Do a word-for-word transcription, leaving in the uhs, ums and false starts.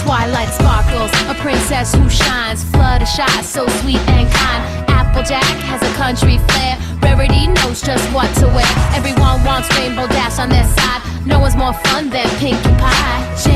twilight sparkles, a princess who shines. Fluttershy, so sweet and kind. Applejack has a country flair. Rarity knows just what to wear. Everyone wants Rainbow Dash on their side. No one's more fun than Pinkie Pie.